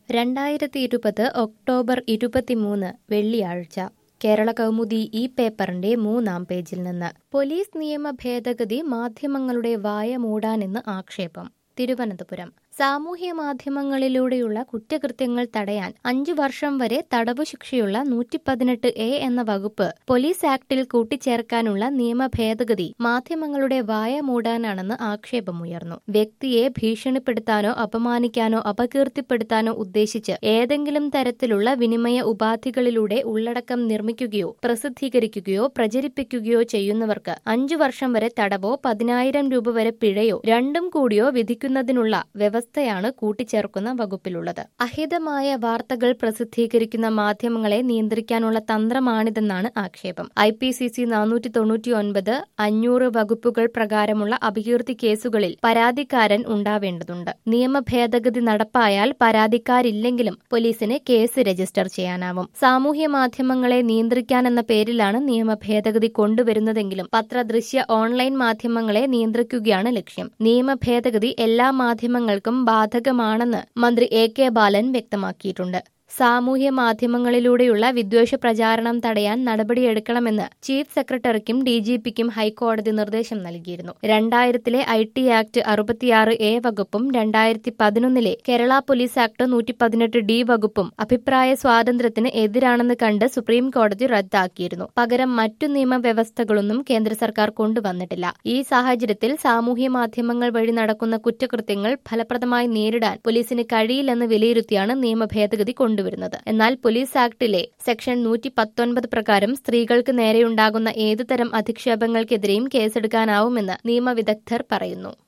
2020 October 23 വെള്ളിയാഴ്ച കേരള കൗമുദി ഈ പേപ്പറിന്റെ 3-ാം പേജിൽ നിന്ന് പോലീസ് നിയമ ഭേദഗതി മാധ്യമങ്ങളുടെ വായ മൂടാനെന്ന് ആക്ഷേപം. തിരുവനന്തപുരം സാമൂഹ്യ മാധ്യമങ്ങളിലൂടെയുള്ള കുറ്റകൃത്യങ്ങൾ തടയാൻ 5 വർഷം വരെ തടവു ശിക്ഷയുള്ള 118A എന്ന വകുപ്പ് പോലീസ് ആക്ടിൽ കൂട്ടിച്ചേർക്കാനുള്ള നിയമ ഭേദഗതി മാധ്യമങ്ങളുടെ വായ മൂടാനാണെന്ന് ആക്ഷേപമുയർന്നു. വ്യക്തിയെ ഭീഷണിപ്പെടുത്താനോ അപമാനിക്കാനോ അപകീർത്തിപ്പെടുത്താനോ ഉദ്ദേശിച്ച് ഏതെങ്കിലും തരത്തിലുള്ള വിനിമയ ഉപാധികളിലൂടെ ഉള്ളടക്കം നിർമ്മിക്കുകയോ പ്രസിദ്ധീകരിക്കുകയോ പ്രചരിപ്പിക്കുകയോ ചെയ്യുന്നവർക്ക് 5 വർഷം വരെ തടവോ 10,000 രൂപ വരെ പിഴയോ രണ്ടും കൂടിയോ വിധിക്കുന്നതിനുള്ള വ്യവസ്ഥയാണ് കൂട്ടിച്ചേർക്കുന്ന വകുപ്പിലുള്ളത്. അഹിതമായ വാർത്തകൾ പ്രസിദ്ധീകരിക്കുന്ന മാധ്യമങ്ങളെ നിയന്ത്രിക്കാനുള്ള തന്ത്രമാണിതെന്നാണ് ആക്ഷേപം. IPCC 499, 500 വകുപ്പുകൾ പ്രകാരമുള്ള അപകീർത്തി കേസുകളിൽ പരാതിക്കാരൻ ഉണ്ടാവേണ്ടതുണ്ട്. നിയമ ഭേദഗതി നടപ്പായാൽ പരാതിക്കാരില്ലെങ്കിലും പോലീസിന് കേസ് രജിസ്റ്റർ ചെയ്യാനാവും. സാമൂഹ്യ മാധ്യമങ്ങളെ നിയന്ത്രിക്കാനെന്ന പേരിലാണ് നിയമ ഭേദഗതി കൊണ്ടുവരുന്നതെങ്കിലും പത്ര-ദൃശ്യ ഓൺലൈൻ മാധ്യമങ്ങളെ നിയന്ത്രിക്കുകയാണ് ലക്ഷ്യം. നിയമ ഭേദഗതി എല്ലാ മാധ്യമങ്ങൾക്കും ബാധകമാണെന്ന് മന്ത്രി AK ബാലൻ വ്യക്തമാക്കിയിട്ടുണ്ട്. സാമൂഹ്യ മാധ്യമങ്ങളിലൂടെയുള്ള വിദ്വേഷ പ്രചാരണം തടയാൻ നടപടിയെടുക്കണമെന്ന് ചീഫ് സെക്രട്ടറിക്കും DGPക്കും ഹൈക്കോടതി നിർദ്ദേശം നൽകിയിരുന്നു. 2000-ലെ IT ആക്ട് 66A വകുപ്പും 2011-ലെ കേരള പോലീസ് ആക്ട് 118D വകുപ്പും അഭിപ്രായ സ്വാതന്ത്ര്യത്തിന് എതിരാണെന്ന് കണ്ട് സുപ്രീം കോടതി റദ്ദാക്കിയിരുന്നു. പകരം മറ്റു നിയമവ്യവസ്ഥകളൊന്നും കേന്ദ്ര സർക്കാർ കൊണ്ടുവന്നിട്ടില്ല. ഈ സാഹചര്യത്തിൽ സാമൂഹ്യ മാധ്യമങ്ങൾ വഴി നടക്കുന്ന കുറ്റകൃത്യങ്ങൾ ഫലപ്രദമായി നേരിടാൻ പോലീസിന് കഴിയില്ലെന്ന് വിലയിരുത്തിയാണ് നിയമ ഭേദഗതി കൊണ്ടുവരുന്നത്. എന്നാൽ പോലീസ് ആക്ടിലെ സെക്ഷൻ 119 പ്രകാരം സ്ത്രീകൾക്ക് നേരെയുണ്ടാകുന്ന ഏതുതരം അധിക്ഷേപങ്ങൾക്കെതിരെയും കേസെടുക്കാനാവുമെന്ന് നിയമവിദഗ്ധർ പറയുന്നു.